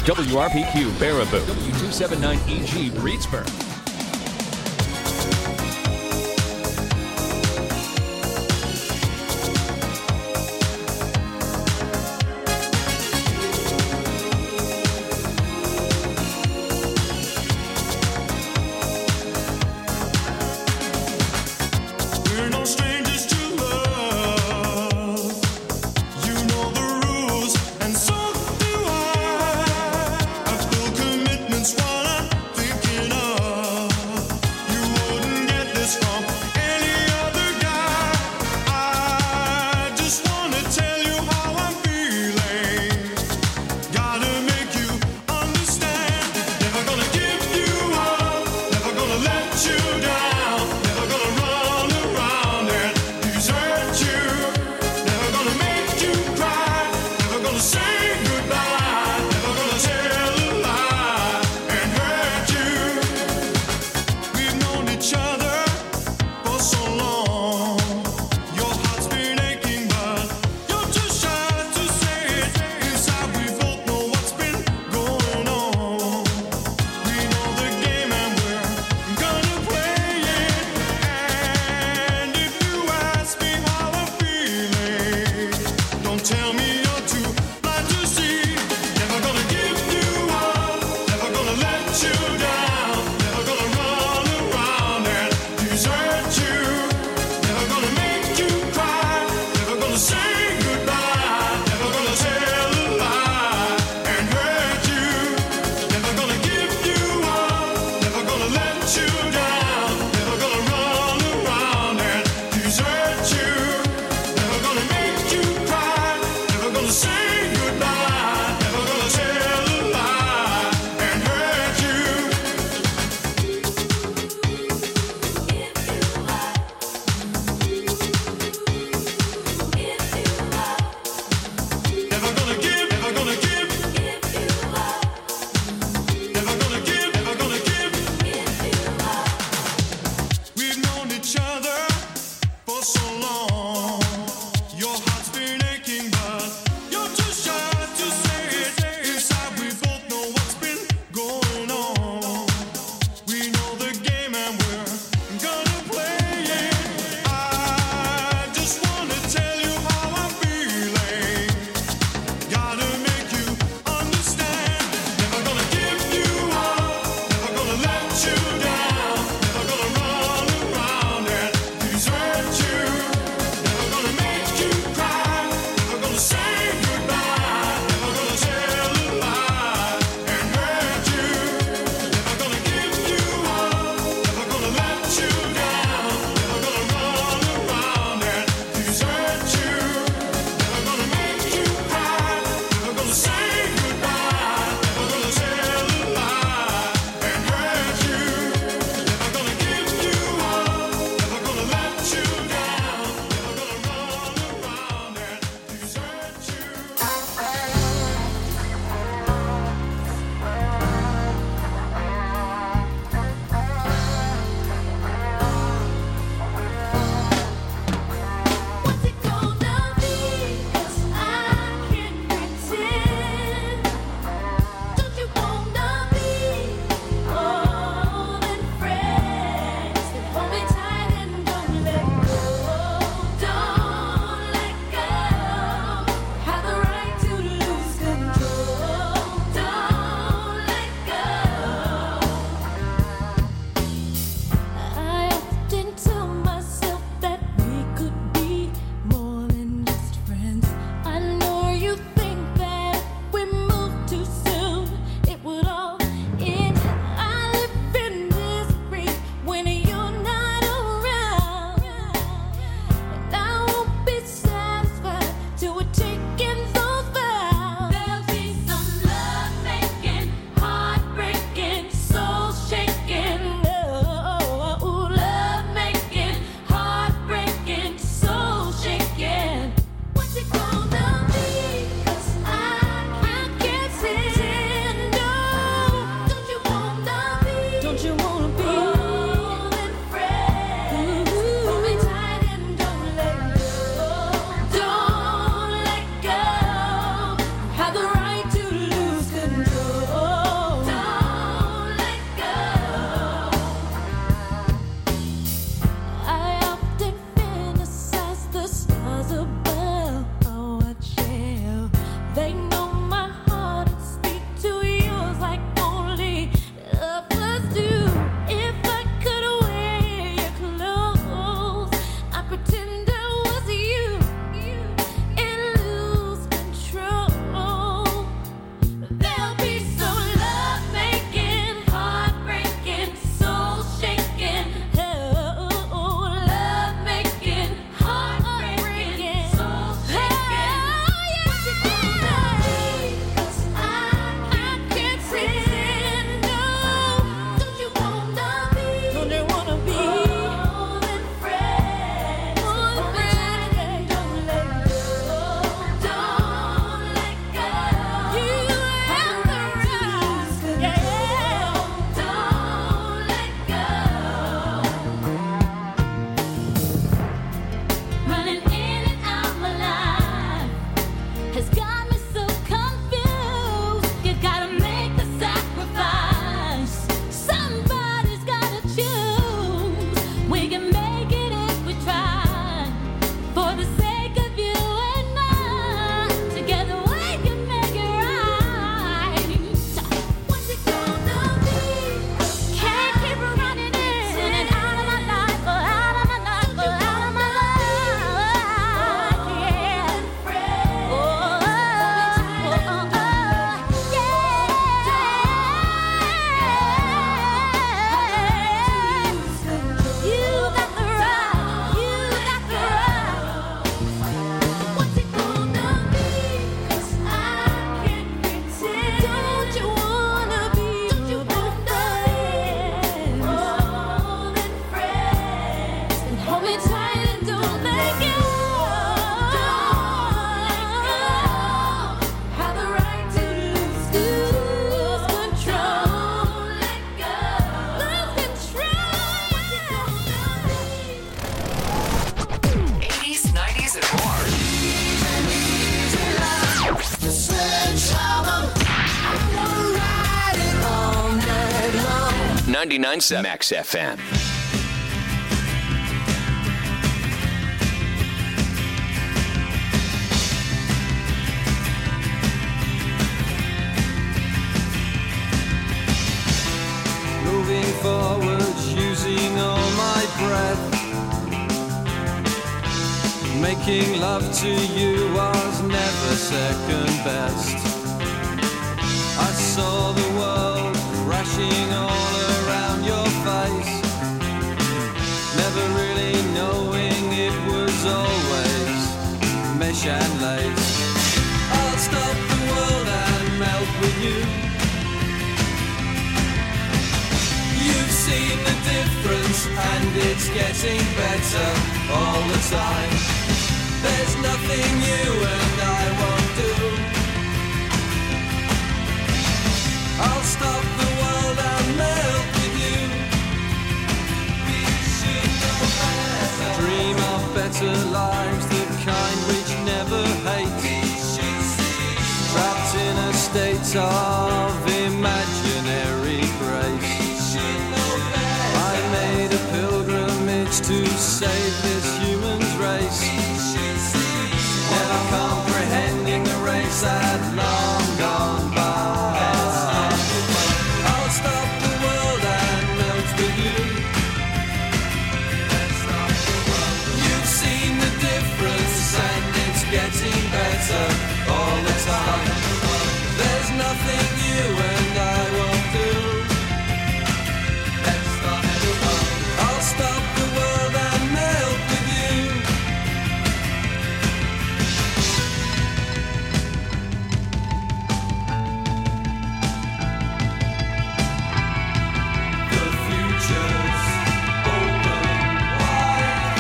WRPQ Baraboo, W279EG Reedsburg. Commitments, what I'm thinking of. 99.7 Max FM. Moving forward, using all my breath. Making love to you was never second best. I saw the world crashing all around your face, never really knowing it was always mesh and lace. I'll stop the world and melt with you. You've seen the difference and it's getting better all the time. There's nothing you and I won't do. I'll stop the world and melt with you. We should know better. Dream of better lives, the kind which never hate. Trapped in a state of imaginary grace. I made a pilgrimage to save this human's race, never comprehending the race had long gone by. I'll stop the world and melt with you. You've seen the difference and it's getting better all the time. There's nothing you and I won't do. I'll stop the world and melt with you. The future's open wide.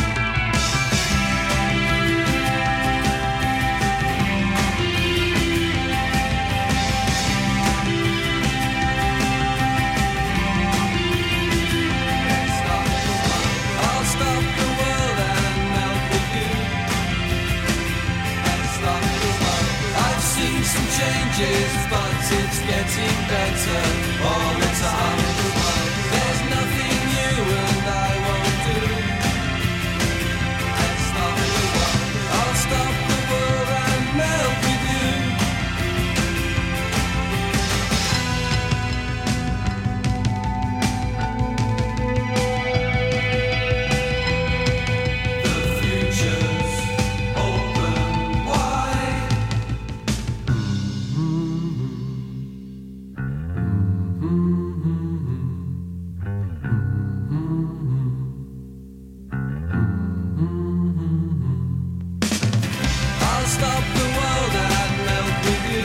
I'll stop the world and melt with you. I've seen some changes, but it's getting better all the time. There's nothing you and I won't do. I'll stop the world and melt with you. The future's open wide. I'll stop the world and melt with you.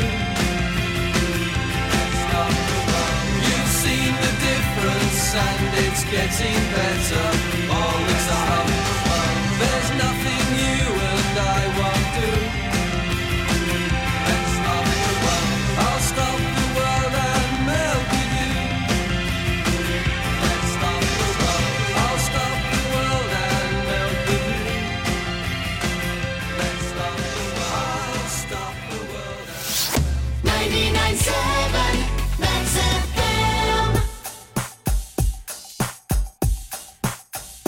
You've seen the difference and it's getting better all the time. There's nothing you and I won't do. I'll stop the world and melt with you. I'll stop the world and melt with you. I'll stop the world and 99.7 Max FM.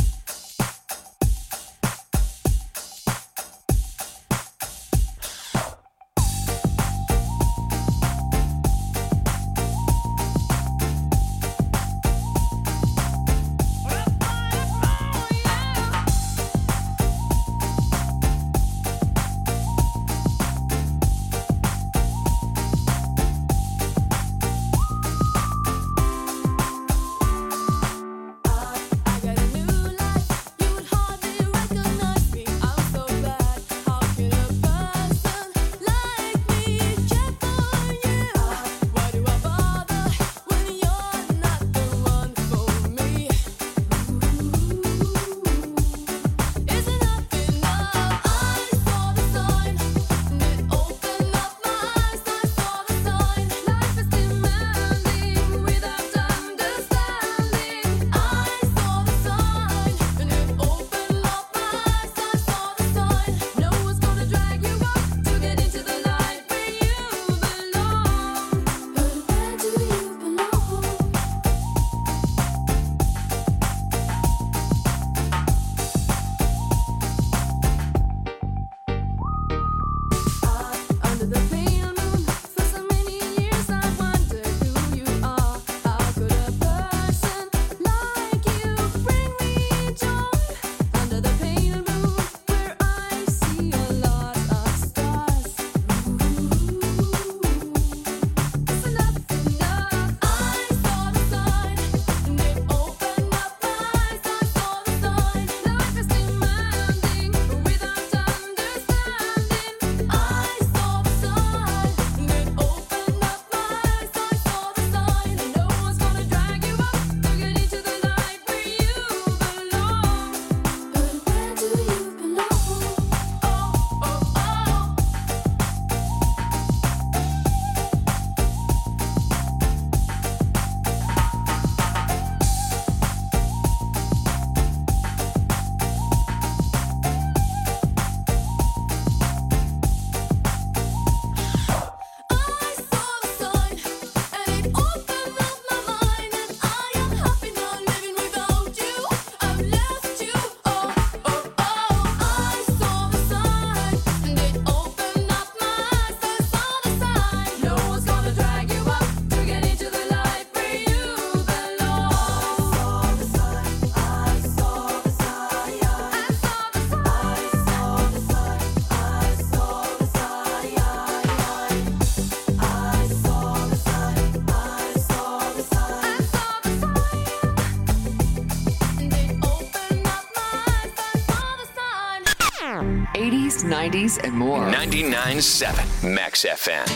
90s, and more. 99.7 Max FM.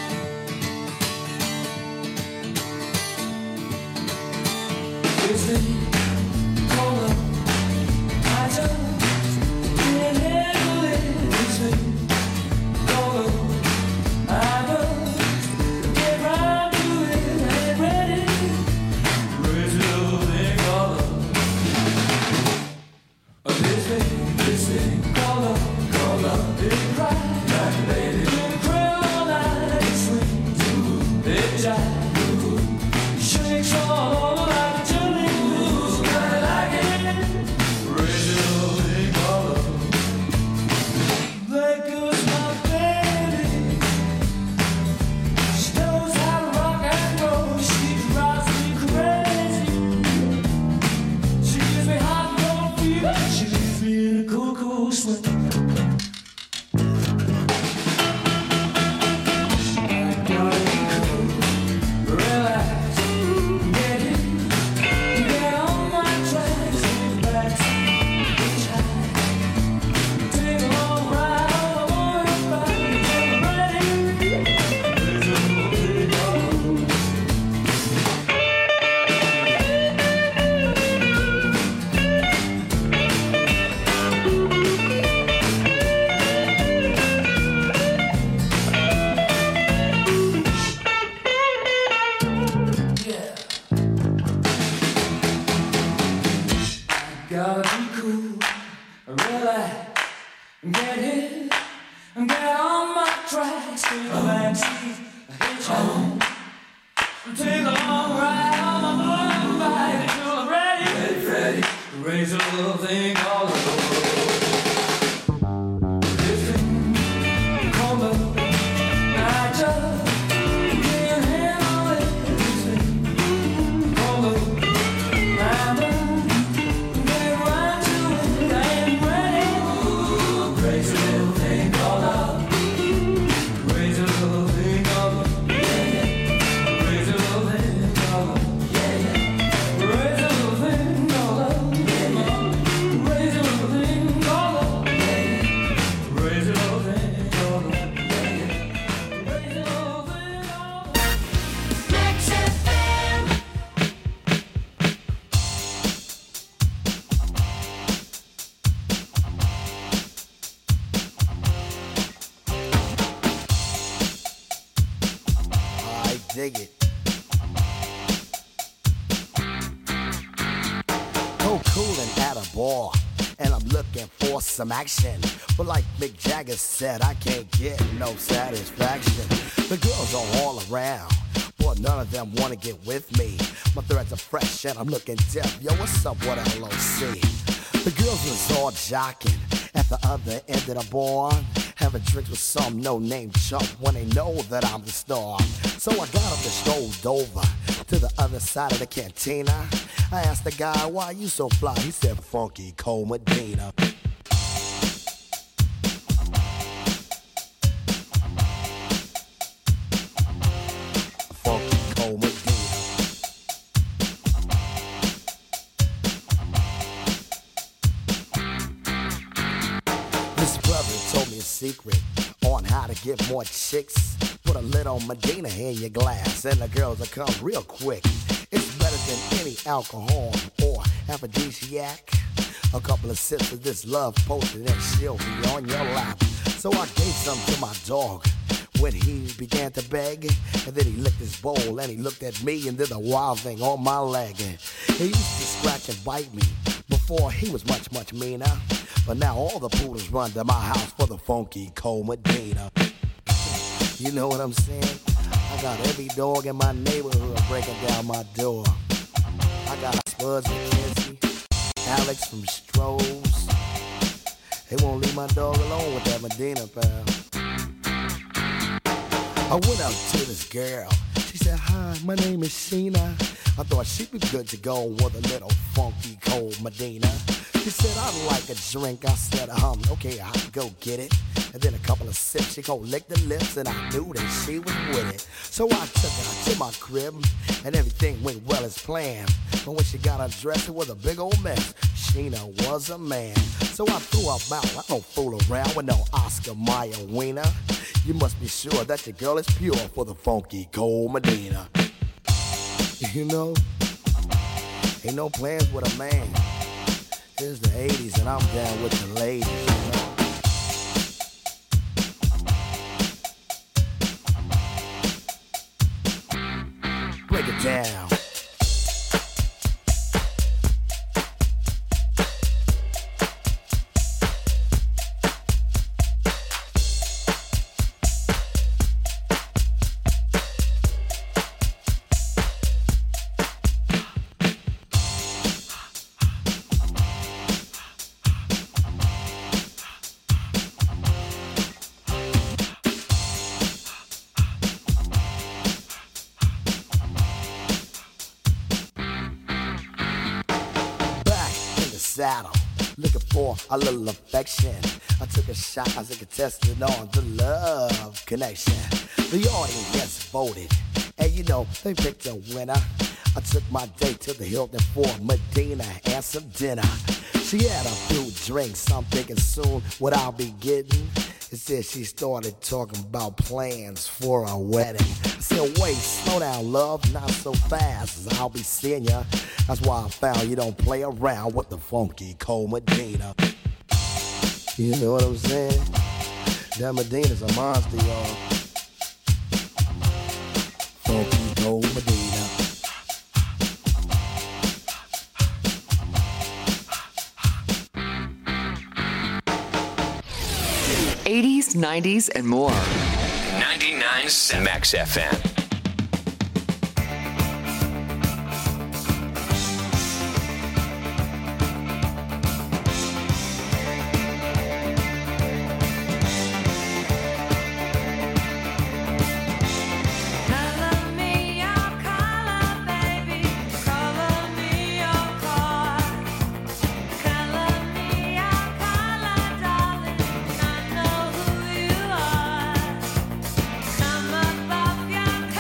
Dig it. So coolin' at a bar, and I'm looking for some action. But like Mick Jagger said, I can't get no satisfaction. The girls are all around, but none of them wanna get with me. My threads are fresh and I'm looking deaf. Yo, what's up, what LOC? The girls was all jocking at the other end of the bar, having drinks with some no-name chump when they know that I'm the star. So I got up and strolled over to the other side of the cantina. I asked the guy, why you so fly? He said, Funky Cole Medina. Funky Cole Medina. This brother told me a secret on how to get more chicks. Put a little Medina in your glass and the girls will come real quick. It's better than any alcohol or aphrodisiac. A couple of sips of this love potion and she'll be on your lap. So I gave some to my dog when he began to beg. And then he licked his bowl and he looked at me and did a wild thing on my leg. He used to scratch and bite me before he was much, much meaner. But now all the poodles run to my house for the Funky Cole Medina. You know what I'm saying? I got every dog in my neighborhood breaking down my door. I got Spuds McKenzie, Alex from Strohs. They won't leave my dog alone with that Medina, pal. I went out to this girl. She said, hi, my name is Sheena. I thought she'd be good to go with a little Funky Cole Medina. She said, I'd like a drink. I said, okay, I'll go get it. And then a couple of sips, she gon' lick the lips, and I knew that she was with it. So I took her to my crib, and everything went well as planned. But when she got undressed, it was a big old mess. Sheena was a man. So I threw her out. I don't fool around with no Oscar Mayer wiener. You must be sure that your girl is pure for the funky Cold Medina. You know, ain't no plans with a man. It's the 80s and I'm down with the ladies, you know. Break it down. Saddle, looking for a little affection. I took a shot as a contestant on the love connection. The audience voted, and you know, they picked a winner. I took my date to the Hilton for Medina and some dinner. She had a few drinks, I'm thinking soon what I'll be getting. It said she started talking about plans for a wedding. I said, wait, slow down, love, not so fast, I'll be seeing ya. That's why I found you don't play around with the funky Cold Medina. You know what I'm saying? That Medina's a monster, y'all. Funky Cold Medina. '80s, '90s, and more. 99.7 Max FM. Come above your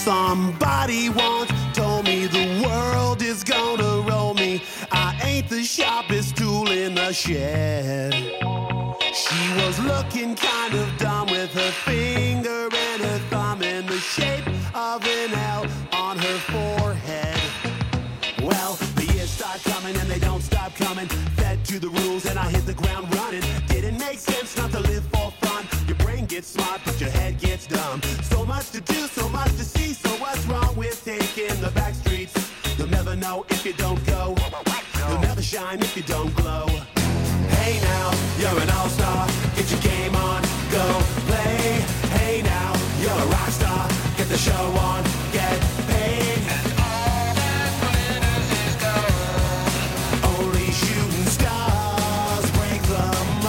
Somebody once told me the world is gonna roll me. I ain't the sharpest tool in the shed. She was looking kind of dumb with her finger and her thumb in the shape of an L on her forehead. Well, the years start coming and they don't stop coming. Fed to the rules and I hit the ground running. Didn't make sense not to live for fun. Your brain gets smart but your head gets dumb. So much to do, so much to see. So what's wrong with taking the back streets? You'll never know if you don't go. You'll never shine if you don't glow. Hey now, you're an all-star. Get your game on, go play. Hey now, you're a rock star. Get the show on, get paid. And all that glitters is gold. Only shooting stars break the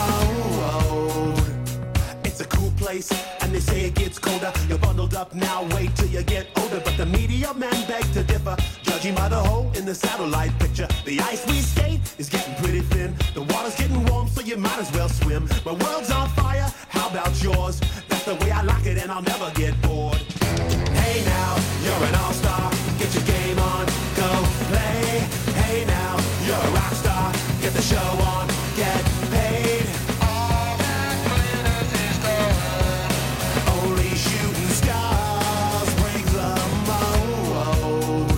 mold. It's a cool place, and they say it gets colder. You're bundled up now, wait till you get older. But the media men beg to differ, judging by the hole in the satellite picture. The ice we skate is getting pretty thin. The water's getting warm, so you might as well swim. My world's on fire, how about yours? That's the way I like it, and I'll never get bored. Hey now, you're an all-star. Get your game on, go play. Hey now, you're a rock star. Get the show on, get paid. All that glitters is gold. Only shooting stars break the mold.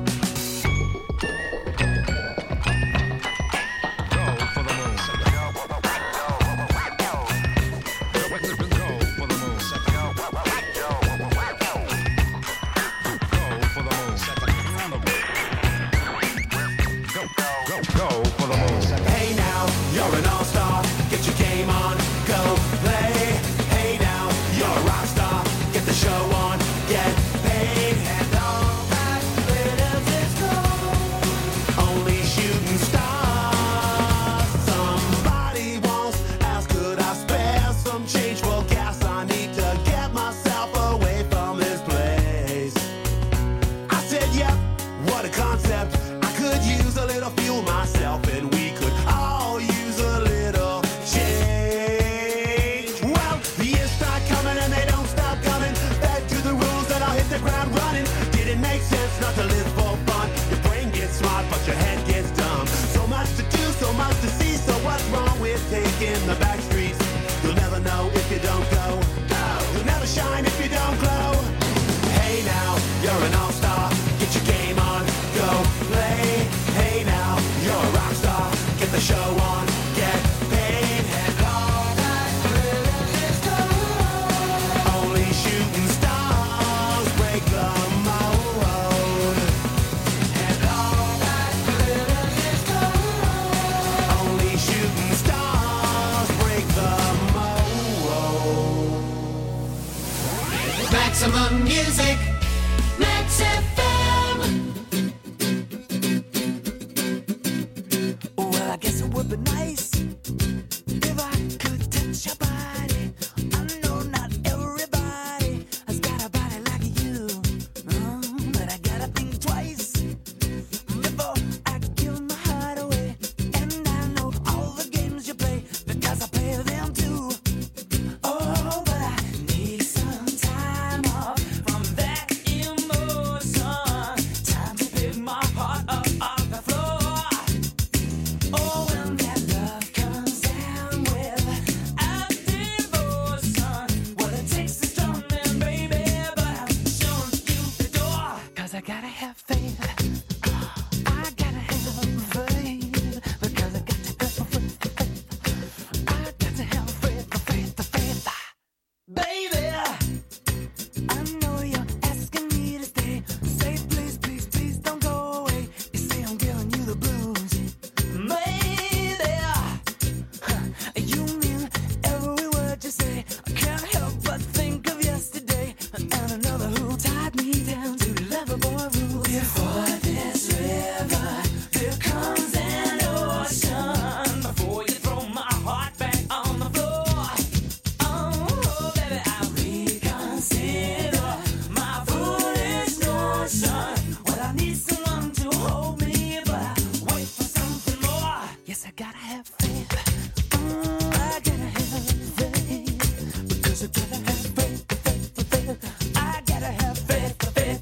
Hey now, you're an all-star. Get your game on, go play. Hey now, you're a rock star. Get the show on, get paid. And all that glitters is gold. Only shooting stars. Somebody once asked, could I spare some change for gas? I need to get myself away from this place. I said, yep, what a concept. I could use a little fuel myself, and we could all use a little change. Well, the years start coming and they don't stop coming. Back to the rules and I'll hit the ground running. Didn't make sense not to live for fun. Your brain gets smart but your head gets dumb. So much to do, so much to see. So what's wrong with taking the back streets? You'll never know if you don't go. You'll never shine if you don't glow. Hey now, you're an all-star. Get your game on, go play. Hey now, you're a rock star. Get the show on, get paid. And all that glitters is gold. Only shooting stars break the mold. And all that glitters is gold. Only shooting stars break the mold. Maximum music, Max FM. Well, I guess it would be nice if I could touch your body. I know not everybody has got a body like you, but I gotta think twice before I give my heart away. And I know all the games you play because I play them too. Oh, but I need some time off from that emotion. Time to pick my heart up off the floor. Oh, when that love comes down without devotion, well, it takes a strong man, baby, but I'm showing you the door. 'Cause I gotta have faith. I gotta have faith. Because I got to have faith. I got to have faith. Baby, I know you're asking me to stay. Say please, please, please don't go away. You say I'm giving you the blues. Maybe you mean every word you say. I can't help but think of yesterday and another who tied me down to lover boy rules. Before this river, there comes an ocean. Before you throw my heart back on the floor. Oh, baby, I reconsider my foolish notion. Well, I need someone to hold me, but I wait for something more. Yes, I gotta have faith. I gotta have faith. Because I gotta have faith. I gotta have faith.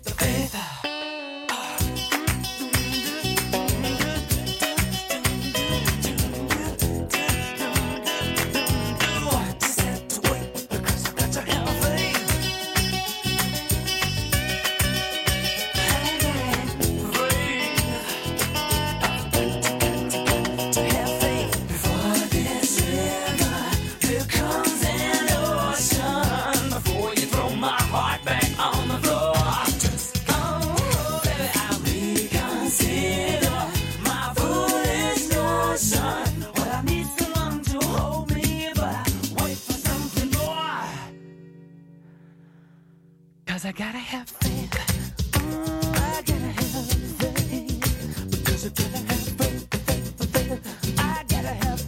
'cause I gotta have faith. I gotta have faith, because I gotta have faith. I gotta have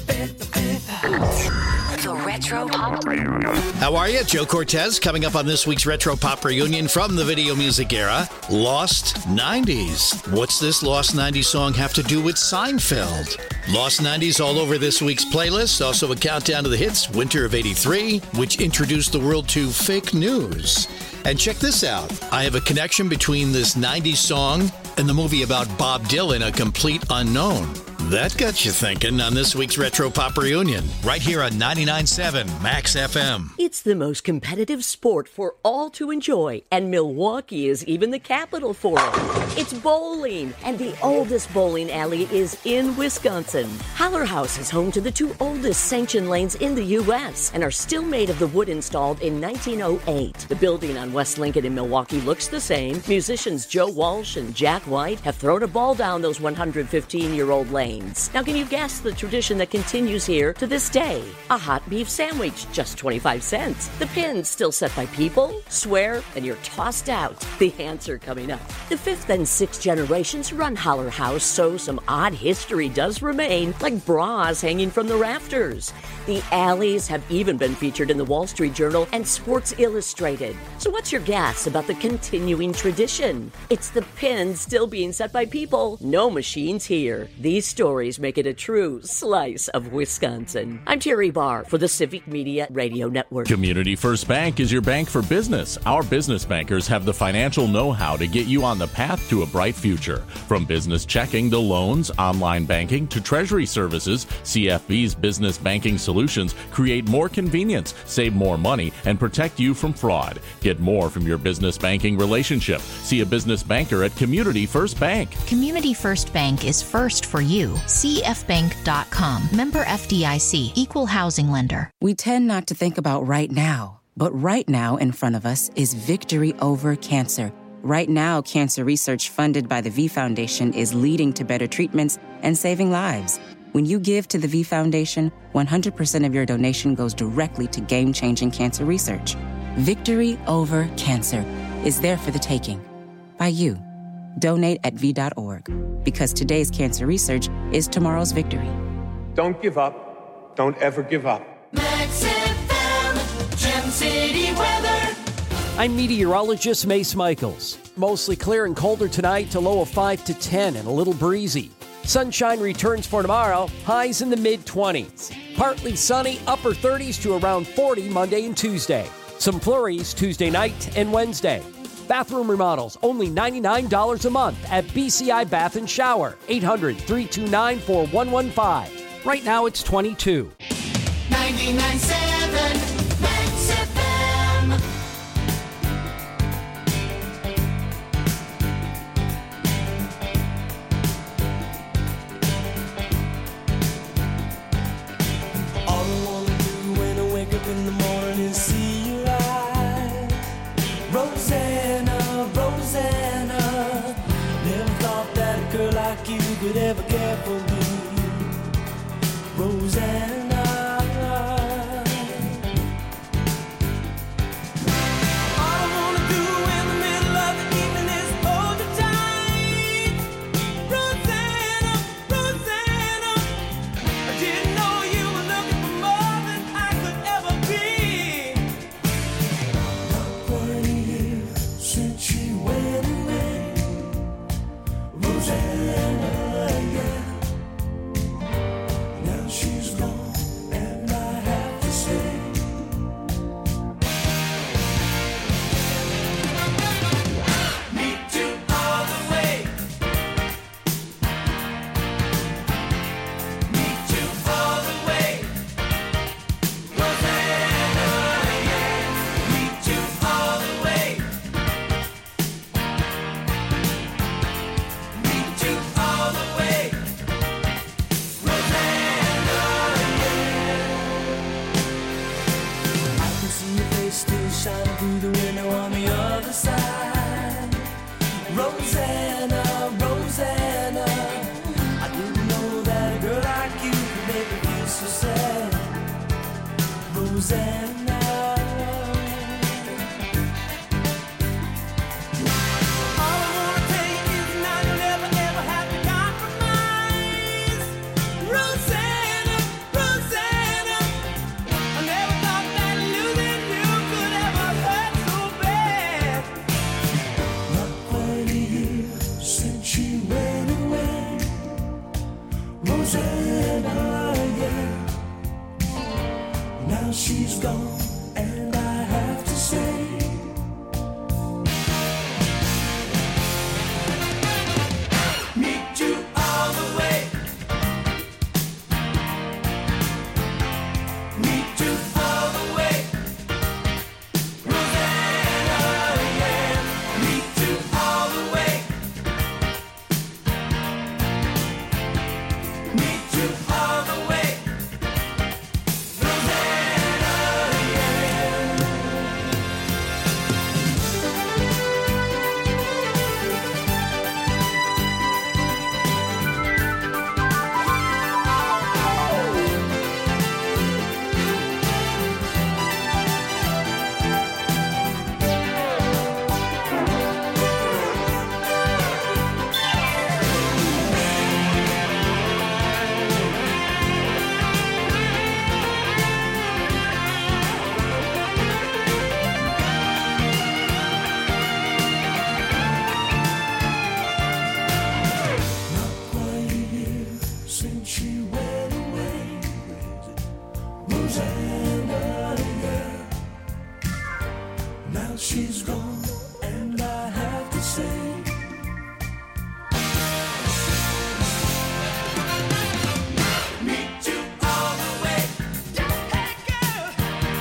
faith. The Retro Pop. How are you? Joe Cortez coming up on this week's Retro Pop Reunion from the video music era. Lost 90s. What's this Lost 90s song have to do with Seinfeld? Lost 90s all over this week's playlist. Also a countdown to the hits, Winter of 83, which introduced the world to fake news. And check this out. I have a connection between this 90s song and the movie about Bob Dylan, A Complete Unknown. That got you thinking on this week's Retro Pop Reunion, right here on 99.7 Max FM. It's the most competitive sport for all to enjoy, and Milwaukee is even the capital for it. It's bowling, and the oldest bowling alley is in Wisconsin. Haller House is home to the two oldest sanctioned lanes in the U.S. and are still made of the wood installed in 1908. The building on West Lincoln in Milwaukee looks the same. Musicians Joe Walsh and Jack White have thrown a ball down those 115-year-old lanes. Now, can you guess the tradition that continues here to this day? A hot beef sandwich, just 25 cents. The pins still set by people, swear, and you're tossed out. The answer coming up. The fifth and sixth generations run Haller House, so some odd history does remain, like bras hanging from the rafters. The alleys have even been featured in the Wall Street Journal and Sports Illustrated. So what's your guess about the continuing tradition? It's the pins still being set by people. No machines here. These stories make it a true slice of Wisconsin. I'm Terry Barr for the Civic Media Radio Network. Community First Bank is your bank for business. Our business bankers have the financial know-how to get you on the path to a bright future. From business checking to loans, online banking to treasury services, CFB's business banking solutions create more convenience, save more money, and protect you from fraud. Get more from your business banking relationship. See a business banker at Community First Bank. Community First Bank is first for you. CFbank.com. Member FDIC. Equal housing lender. We tend not to think about right now, but right now in front of us is victory over cancer. Right now, cancer research funded by the V Foundation is leading to better treatments and saving lives. When you give to the V Foundation, 100% of your donation goes directly to game-changing cancer research. Victory over cancer is there for the taking. By you. Donate at V.org. Because today's cancer research is tomorrow's victory. Don't give up. Don't ever give up. Max FM, Gem City weather. I'm meteorologist Mace Michaels. Mostly clear and colder tonight to low of 5 to 10 and a little breezy. Sunshine returns for tomorrow, highs in the mid-20s. Partly sunny, upper 30s to around 40 Monday and Tuesday. Some flurries Tuesday night and Wednesday. Bathroom remodels, only $99 a month at BCI Bath and Shower, 800-329-4115. Right now it's 22. 99.7 Max FM. All I wanna do when I wake up in the morning is see your eyes. Rosanna, Rosanna, never thought that a girl like you could ever care for me. Rosanna. All I wanna do in the middle of the evening is hold you tight. Rosanna, Rosanna, I didn't know you were looking for more than I could ever be. Not 20 years since she went away. Rosanna, yeah. Now she's gone, and I have to say, me too all the way. Me too all the way. Rosanna, yeah. Me too all the way. Me too all the way. Rosanna, yeah. I can see your face still shining through the window on the other side. Rosanna, Rosanna, I didn't know that a girl like you could make me feel so sad. Rosanna. she's gone, and I have to say, meet you all the way. Meet you all the way. Rosanna, yeah. Meet you all the way. Meet you all the way. Since she went away, Rosanna, yeah. Now she's gone, and I have to say, meet you all the way. Hey girl,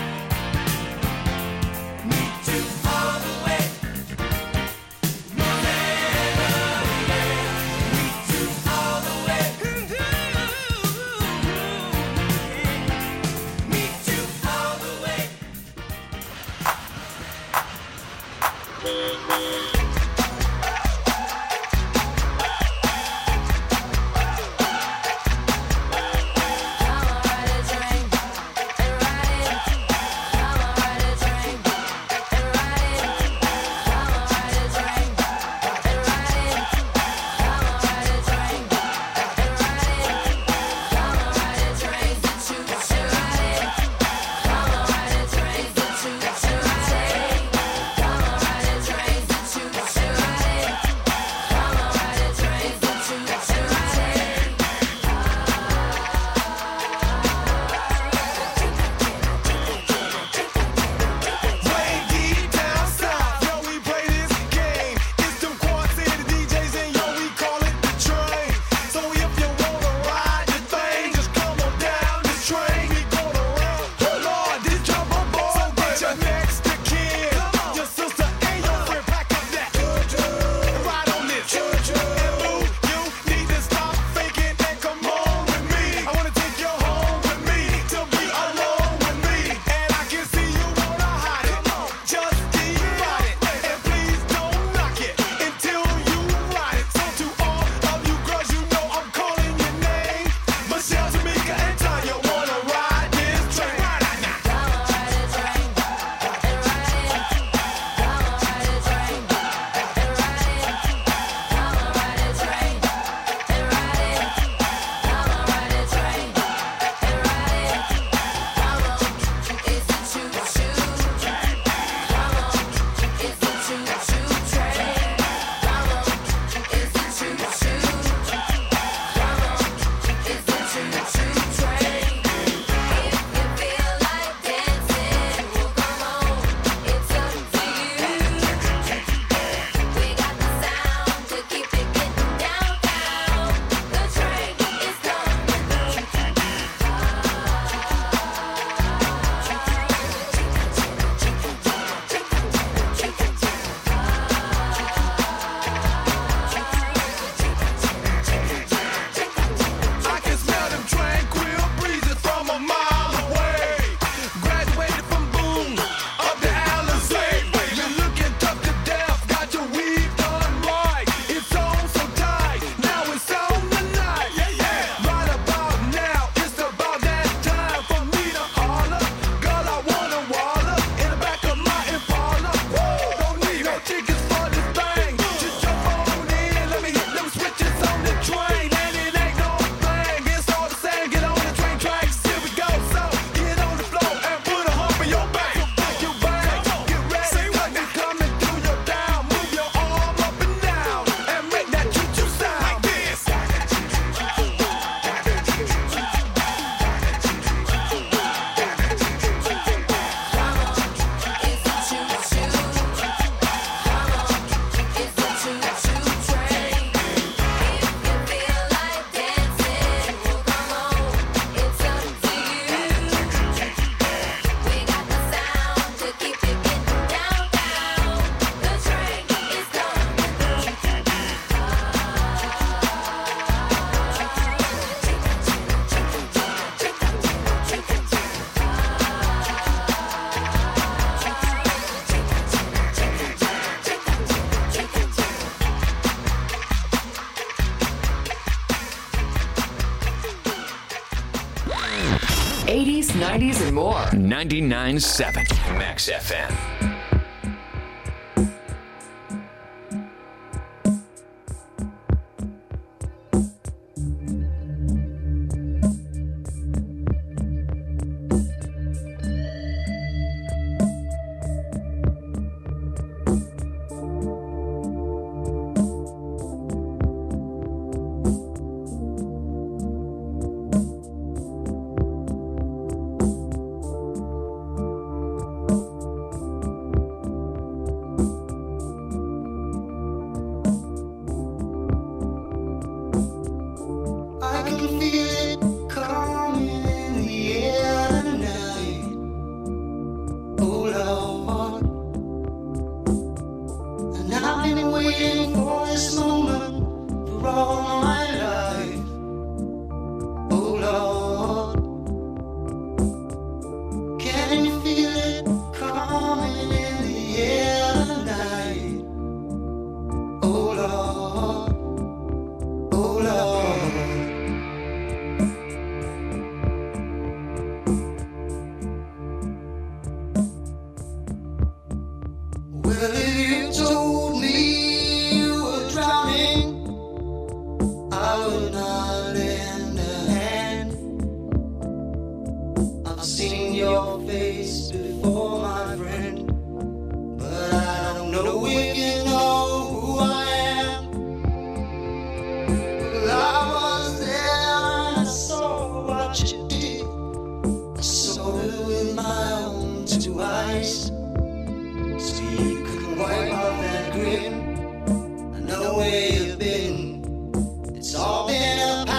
meet you all the way. Rosanna, yeah. Meet you all the way. 80s, 90s, and more. 99.7 Max FM.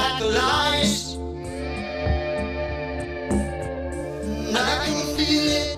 Feel it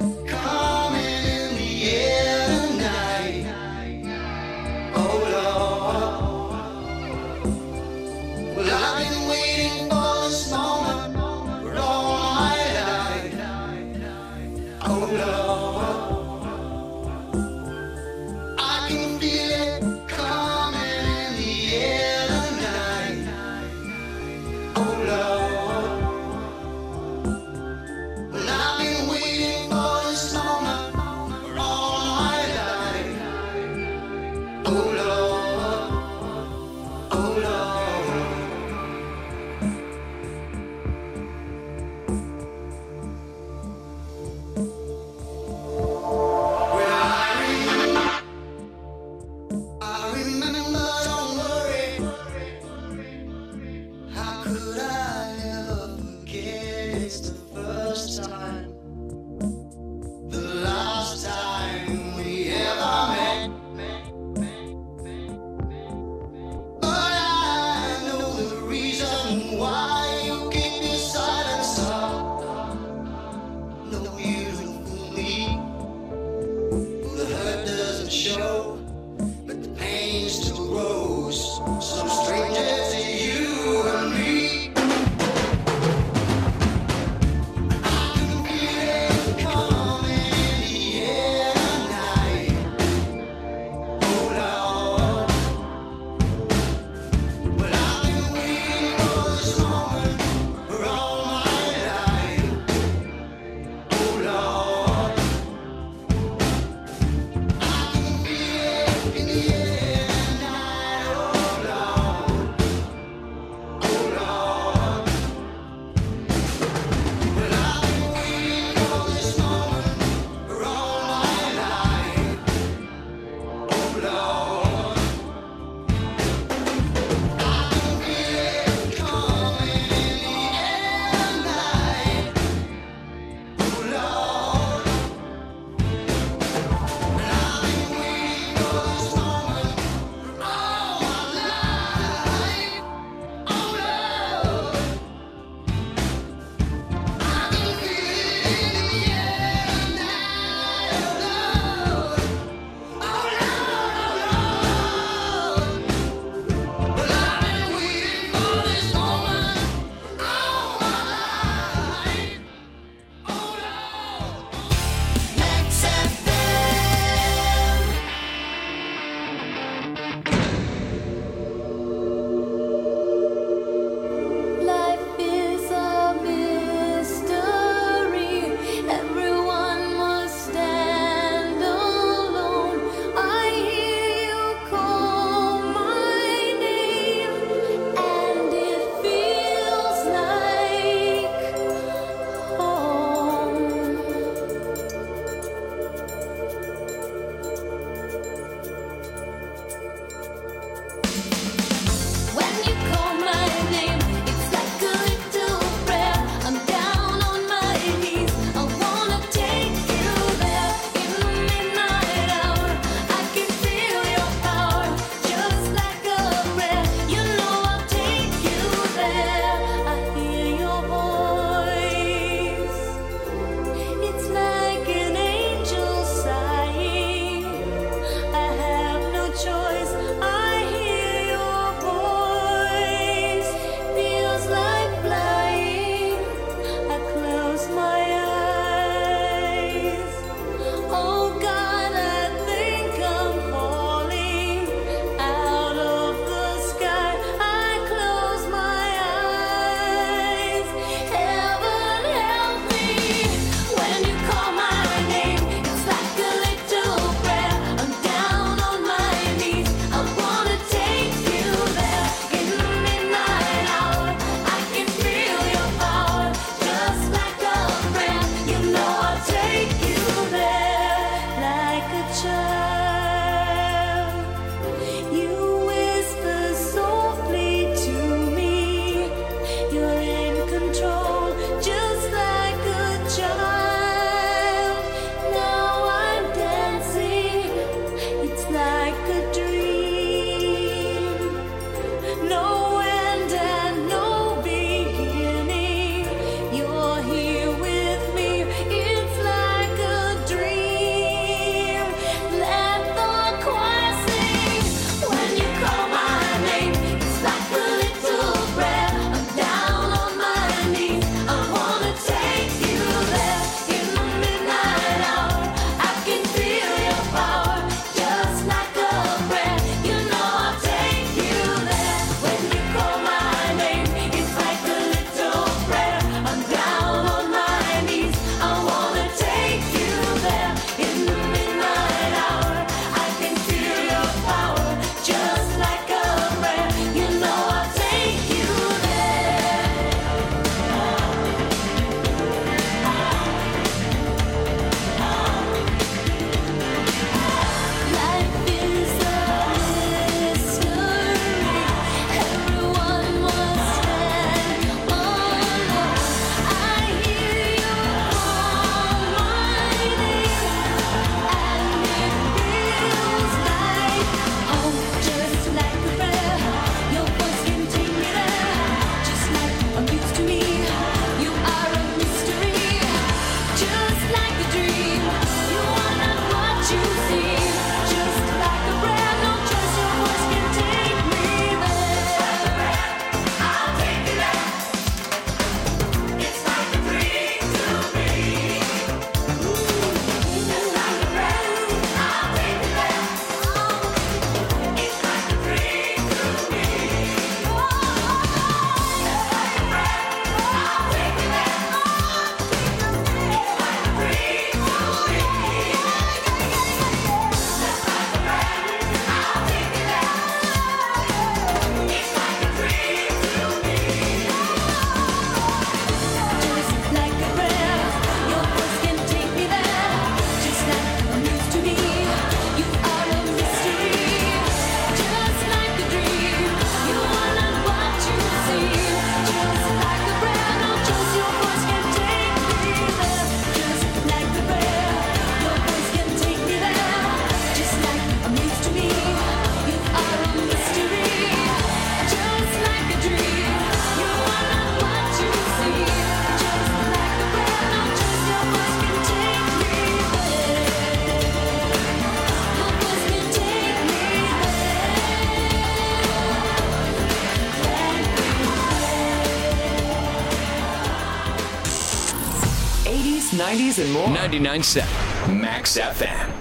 80s, 90s, and more. 99.7 Max FM.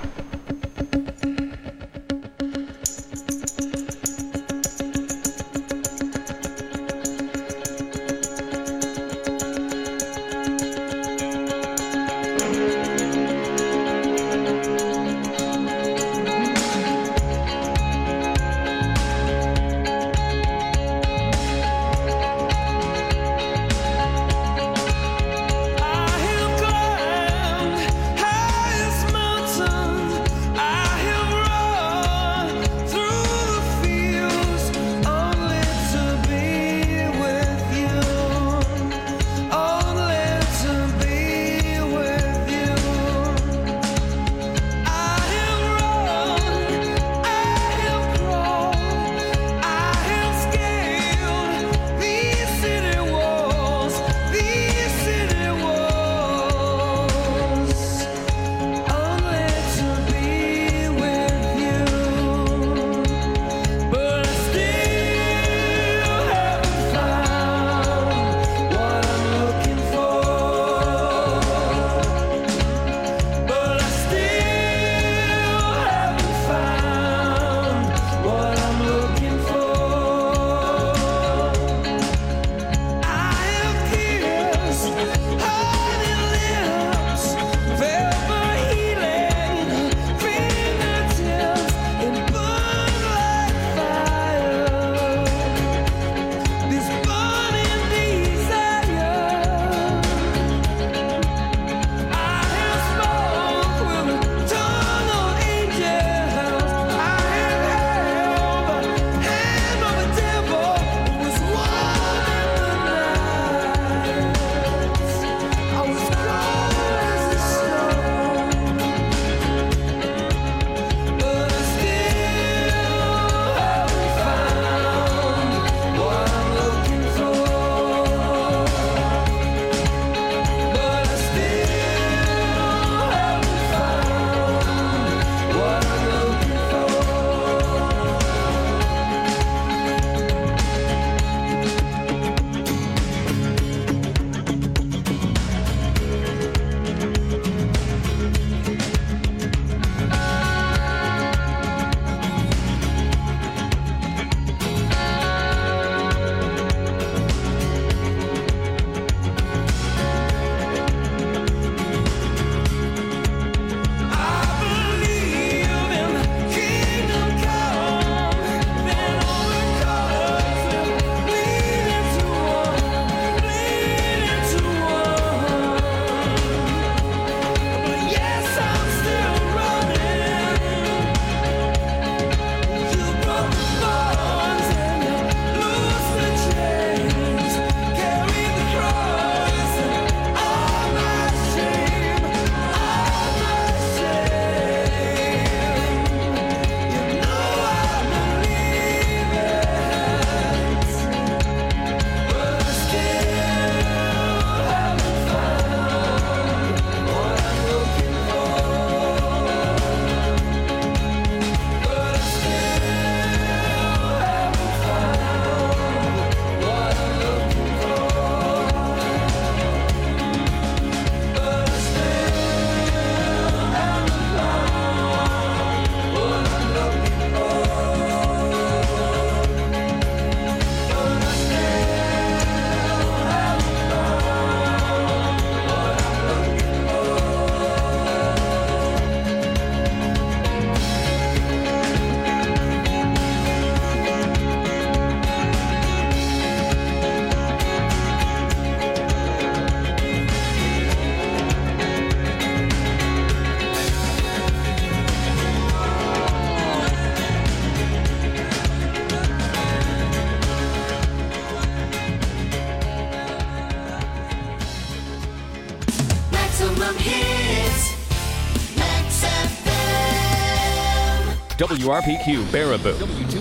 WRPQ Baraboo,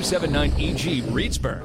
W279EG Reedsburg.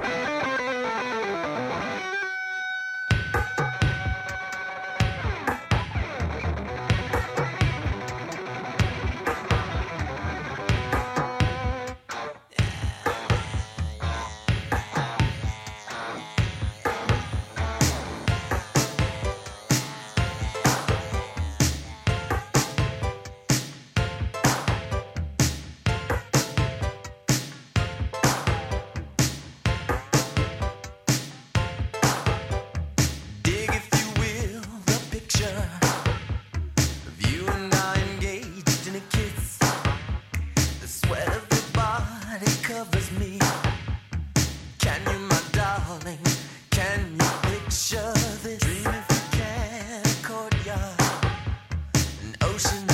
ocean